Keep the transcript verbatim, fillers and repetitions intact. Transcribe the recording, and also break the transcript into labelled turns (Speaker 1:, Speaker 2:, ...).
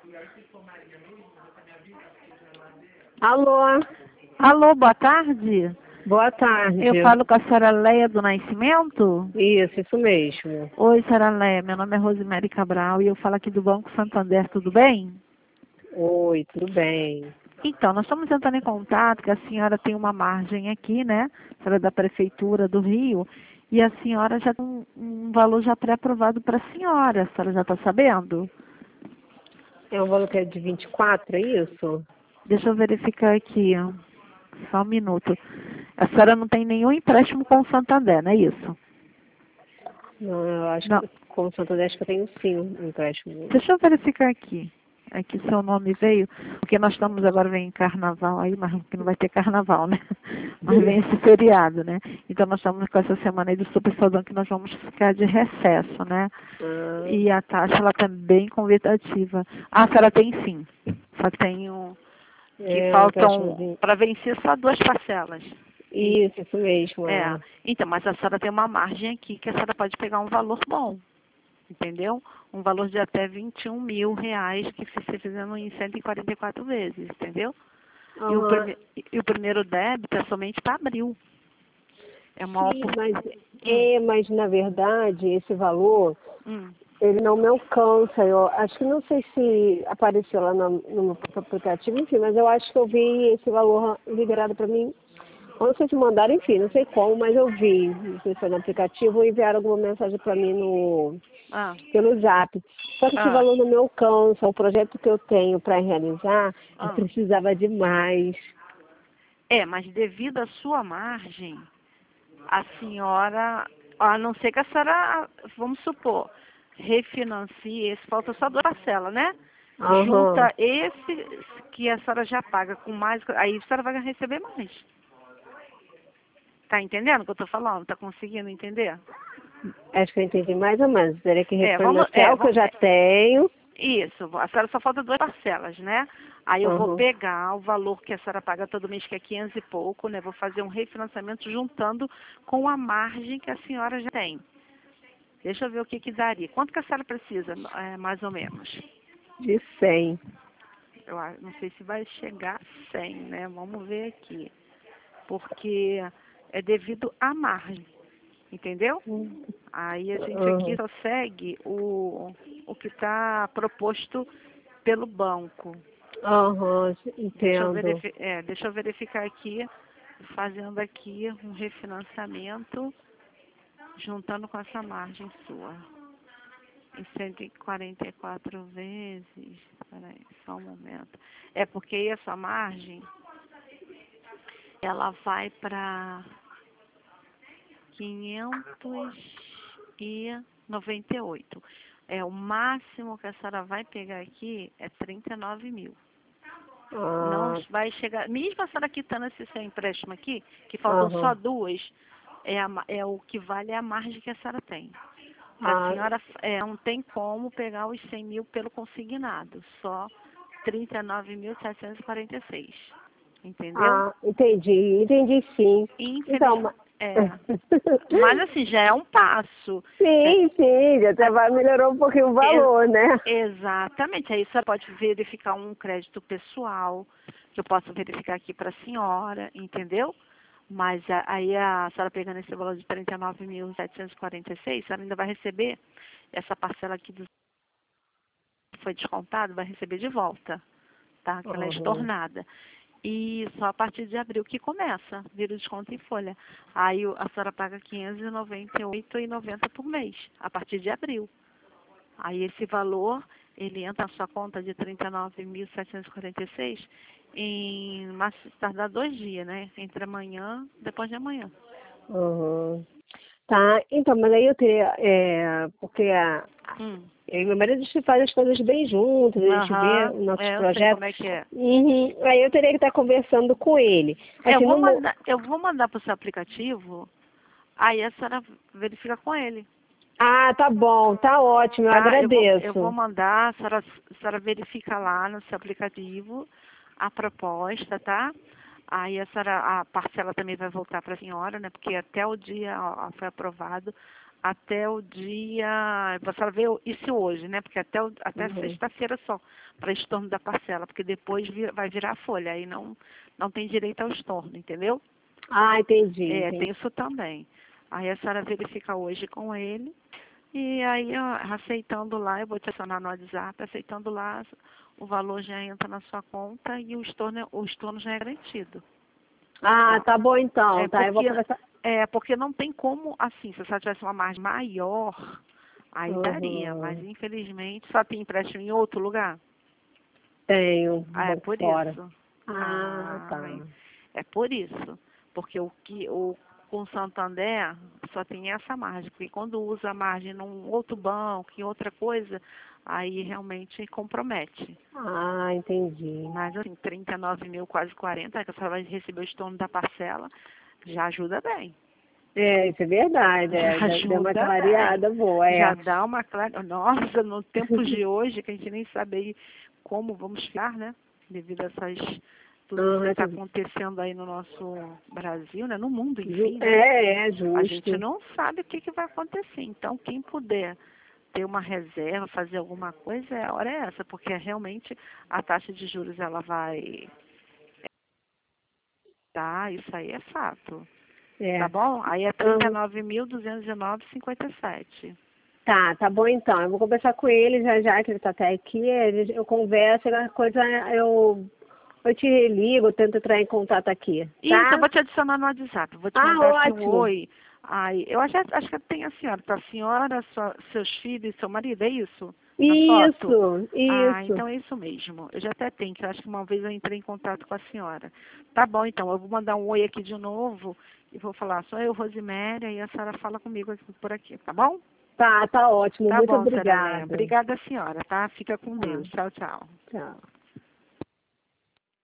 Speaker 1: Alô?
Speaker 2: Alô, boa tarde.
Speaker 1: Boa tarde.
Speaker 2: Eu falo com a senhora Leia do Nascimento?
Speaker 1: Isso, isso mesmo.
Speaker 2: Oi, senhora Leia, meu nome é Rosemary Cabral e eu falo aqui do Banco Santander, tudo bem?
Speaker 1: Oi, tudo bem?
Speaker 2: Então, nós estamos entrando em contato que a senhora tem uma margem aqui, né? A senhora é da Prefeitura do Rio, e a senhora já tem um, um valor já pré-aprovado para a senhora, a senhora já está sabendo?
Speaker 1: É um valor que é de vinte e quatro, é isso?
Speaker 2: Deixa eu verificar aqui, ó. Só um minuto. A senhora não tem nenhum empréstimo com o Santander, não é isso?
Speaker 1: Não, eu acho
Speaker 2: Não.
Speaker 1: que com o Santander acho que eu tenho sim um empréstimo.
Speaker 2: Deixa eu verificar aqui. Aqui seu nome veio, porque nós estamos agora vem carnaval aí, mas que não vai ter carnaval, né? Mas vem esse feriado, né? Então nós estamos com essa semana aí do Super Saudão que nós vamos ficar de recesso, né?
Speaker 1: Ah,
Speaker 2: E a taxa ela tá bem convidativa. Ah, a senhora tem sim. Só que tem um, que
Speaker 1: é um
Speaker 2: faltam
Speaker 1: empréstimozinho.
Speaker 2: para vencer só duas parcelas. E,
Speaker 1: Isso, isso mesmo.
Speaker 2: é,
Speaker 1: É.
Speaker 2: então, mas a senhora tem uma margem aqui que a senhora pode pegar um valor bom. Entendeu? Um valor de até vinte e um mil reais que se você fizendo em cento e quarenta e quatro vezes, entendeu? E, o
Speaker 1: Aham.
Speaker 2: prime e o primeiro débito é somente para abril. É uma
Speaker 1: Sim, mas,
Speaker 2: oportunidade. Hum,
Speaker 1: é, mas na verdade esse valor,
Speaker 2: hum.
Speaker 1: ele não me alcança. Eu acho que não sei se apareceu lá no, no aplicativo, enfim, mas eu acho que eu vi esse valor liberado para mim. Eu não sei se mandaram, enfim, não sei como, mas eu vi. Não sei se foi no aplicativo ou enviaram alguma mensagem para mim no,
Speaker 2: Ah,
Speaker 1: pelo Zap. Só que esse
Speaker 2: ah,
Speaker 1: valor não me alcança. O projeto que eu tenho para realizar, eu
Speaker 2: ah.
Speaker 1: precisava de mais.
Speaker 2: É, mas devido à sua margem, a senhora, a não ser que a senhora, vamos supor, refinancie esse, falta só duas parcelas, né?
Speaker 1: Aham.
Speaker 2: Junta esse que a senhora já paga com mais, aí a senhora vai receber mais. Tá entendendo o que eu tô falando? Tá conseguindo entender?
Speaker 1: Acho que eu entendi mais ou menos. Teria que
Speaker 2: É, vamos,
Speaker 1: refinanciar
Speaker 2: é,
Speaker 1: o que eu
Speaker 2: vamos,
Speaker 1: já tenho.
Speaker 2: isso, a senhora só falta duas parcelas, né? Aí eu vou
Speaker 1: Aham.
Speaker 2: pegar o valor que a senhora paga todo mês, que é quinhentos e pouco, né? Vou fazer um refinanciamento juntando com a margem que a senhora já tem. Deixa eu ver o que que daria. Quanto que a senhora precisa, é, mais ou menos?
Speaker 1: De cem.
Speaker 2: Eu a- não sei se vai chegar a cem, né? Vamos ver aqui. Porque é devido à margem, entendeu? Aí a gente aqui
Speaker 1: Aham.
Speaker 2: só segue o, o que está proposto pelo banco.
Speaker 1: Aham,
Speaker 2: Deixa eu,
Speaker 1: entendo.
Speaker 2: verifi é, deixa eu verificar aqui, fazendo aqui um refinanciamento, juntando com essa margem sua. Em cento e quarenta e quatro vezes. Peraí, só um momento. É porque aí essa margem, ela vai para quinhentos e noventa e oito. É, o máximo que a senhora vai pegar aqui é trinta e nove mil. Não
Speaker 1: Ah,
Speaker 2: vai chegar, mesmo a senhora quitando esse seu empréstimo aqui, que faltam só
Speaker 1: aham.
Speaker 2: duas, é, a, ma- é o que vale a margem que a senhora tem. Para a
Speaker 1: Ah,
Speaker 2: senhora, é, não tem como pegar os cem mil pelo consignado, só trinta e nove mil setecentos e quarenta e seis. Entendeu?
Speaker 1: ah, entendi, entendi sim. Então,
Speaker 2: Infelizmente,
Speaker 1: ma-
Speaker 2: é. Mas assim, já é um passo. É,
Speaker 1: sim, sim, até
Speaker 2: a-
Speaker 1: vai melhorar um pouquinho o
Speaker 2: ex-
Speaker 1: valor, né?
Speaker 2: exatamente. Aí você pode verificar um crédito pessoal, que eu posso verificar aqui para a senhora, entendeu? Mas a- aí a senhora pegando esse valor de trinta e nove mil setecentos e quarenta e seis, a senhora ainda vai receber essa parcela aqui do que foi descontado, vai receber de volta, tá? Que ela é
Speaker 1: Aham.
Speaker 2: estornada. E só a partir de abril que começa, vira o desconto em folha. Aí o- a senhora paga quinhentos e noventa e oito reais e noventa centavos por mês, a partir de abril. Aí esse valor, ele entra na sua conta de trinta e nove mil setecentos e quarenta e seis em mais tardar dois dias, né? Entre amanhã e depois de amanhã.
Speaker 1: Aham. Tá, então, mas aí eu teria, é, porque a,
Speaker 2: Hum.
Speaker 1: eu e meu marido a gente faz as coisas bem juntos, a gente vê
Speaker 2: Aham,
Speaker 1: os nossos
Speaker 2: é, eu sei
Speaker 1: projetos.
Speaker 2: como é que é.
Speaker 1: Uhum. Aí eu teria que estar conversando com ele.
Speaker 2: É, Eu
Speaker 1: Assim,
Speaker 2: vou
Speaker 1: no, mo-
Speaker 2: mandar, eu vou mandar para o seu aplicativo, aí a senhora verifica com ele.
Speaker 1: ah, tá bom, tá ótimo, eu
Speaker 2: Tá? Eu vou, eu vou
Speaker 1: agradeço.
Speaker 2: mandar, a senhora, a senhora verifica lá no seu aplicativo a proposta, tá? Aí a senhora, a parcela também vai voltar para a senhora, né? Porque até o dia ó, foi aprovado. até o dia, você vai ver isso hoje, né? Porque até, o, até
Speaker 1: Uhum.
Speaker 2: sexta-feira só, para estorno da parcela, porque depois vir, vai virar folha, aí não, não tem direito ao estorno, entendeu?
Speaker 1: Ah, entendi,
Speaker 2: É,
Speaker 1: entendi.
Speaker 2: tem isso também. Aí a senhora verifica hoje com ele, e aí, ó, aceitando lá, eu vou te acionar no WhatsApp, aceitando lá, o valor já entra na sua conta e o estorno, o estorno já é garantido.
Speaker 1: Ah, tá bom então,
Speaker 2: É
Speaker 1: tá, eu vou
Speaker 2: porque,
Speaker 1: conversar.
Speaker 2: é porque não tem como, assim, se você tivesse uma margem maior, aí daria, mas
Speaker 1: Uhum.
Speaker 2: infelizmente só tem empréstimo em outro lugar.
Speaker 1: Tenho,
Speaker 2: Ah, é
Speaker 1: banco
Speaker 2: por
Speaker 1: fora.
Speaker 2: isso.
Speaker 1: Ah,
Speaker 2: Ah,
Speaker 1: tá.
Speaker 2: é por isso. Porque o que o com Santander só tem essa margem, porque quando usa a margem num outro banco, em outra coisa, aí realmente compromete.
Speaker 1: Ah, entendi.
Speaker 2: Mas assim, trinta e nove mil, quase quarenta, que a senhora vai receber o estorno da parcela, já ajuda bem.
Speaker 1: É, isso é verdade,
Speaker 2: Já
Speaker 1: é, deu deu uma
Speaker 2: ajuda bem.
Speaker 1: clareada boa,
Speaker 2: Já
Speaker 1: é.
Speaker 2: dá uma clara. Nossa, no tempos de hoje, que a gente nem sabe aí como vamos ficar, né? Devido a essas, tudo isso que
Speaker 1: Uhum,
Speaker 2: está
Speaker 1: essas-
Speaker 2: acontecendo aí no nosso Brasil, né? No mundo,
Speaker 1: ju-
Speaker 2: enfim, né?
Speaker 1: é, é
Speaker 2: A gente
Speaker 1: justo.
Speaker 2: não sabe o que, que vai acontecer. Então, quem puder ter uma reserva, fazer alguma coisa, a hora é essa, porque realmente a taxa de juros ela vai. Tá, isso aí é fato. Tá
Speaker 1: É.
Speaker 2: bom? Aí é trinta e
Speaker 1: Uhum.
Speaker 2: nove mil duzentos e nove vírgula cinquenta e sete.
Speaker 1: Tá, tá bom então. Eu vou conversar com ele já já, que ele tá até aqui. ele- Eu converso, e coisa eu, eu te ligo, tento entrar em contato aqui,
Speaker 2: Isso, eu
Speaker 1: tá?
Speaker 2: vou te adicionar no WhatsApp. Vou te
Speaker 1: Ah,
Speaker 2: mandar aqui um
Speaker 1: ótimo.
Speaker 2: oi. Aí, eu acho, acho que tem a senhora. Tá a senhora, sua, seus filhos e seu marido, é isso? Na foto?
Speaker 1: Isso,
Speaker 2: Ah,
Speaker 1: isso.
Speaker 2: então é isso mesmo. Eu já até tenho, que eu acho que uma vez eu entrei em contato com a senhora. Tá bom, então. Eu vou mandar um oi aqui de novo e vou falar, sou eu, Rosiméria, e a senhora fala comigo aqui, por aqui, tá bom?
Speaker 1: Tá, tá ótimo.
Speaker 2: Tá
Speaker 1: Muito
Speaker 2: bom, senhora Léa.
Speaker 1: obrigada.
Speaker 2: Obrigada, senhora, tá? Fica com
Speaker 1: Tá,
Speaker 2: Deus. Tchau, tchau.
Speaker 1: tchau.